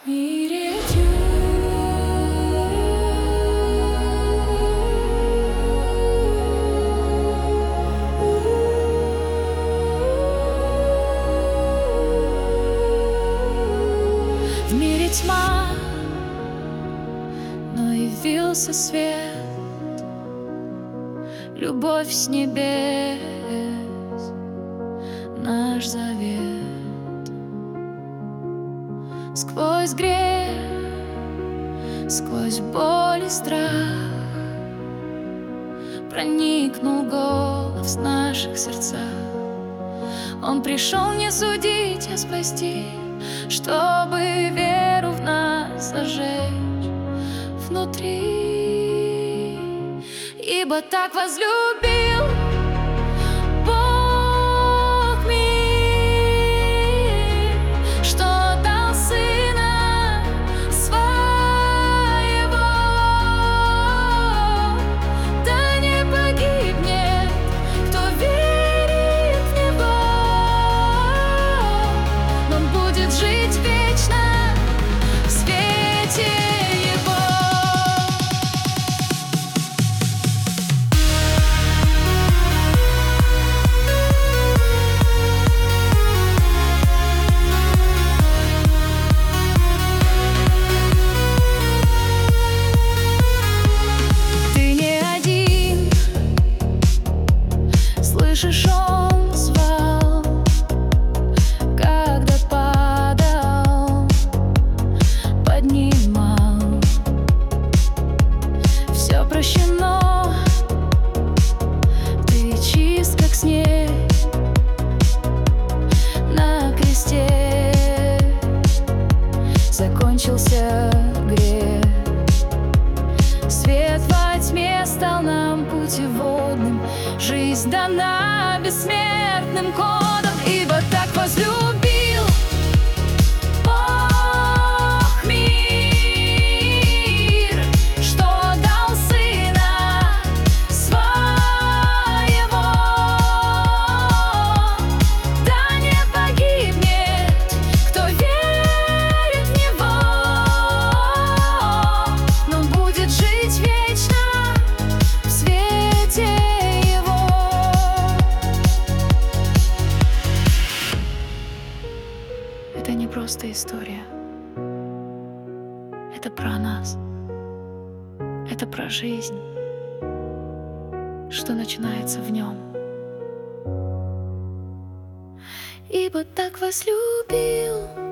мире тьму. В мире тьма, но явился свет, любовь с небес, наш завет. Сквозь грех, сквозь боль и страх проникнул голос в наших сердцах. Он пришел не судить, а спасти, чтобы веру в нас зажечь внутри. Ибо так возлюбил Бог мир, что дал Сына Своего. Да не погибнет, кто верит в Него, но будет жить вечно в свете Его. Слышишь, он звал, когда падал, поднимал. Все прощено, ты чист, как снег на кресте. Закончился грех, свет во тьме стал нам путеводным, жизнь дана бессмертным кодом. Ибо так возлюбил Бог мир, что дал Сына Своего. Да не погибнет, кто верит в Него, но будет жить вечно в свете Его. Это не просто история. Это про нас. Это про жизнь, что начинается в Нем. Ибо так возлюбил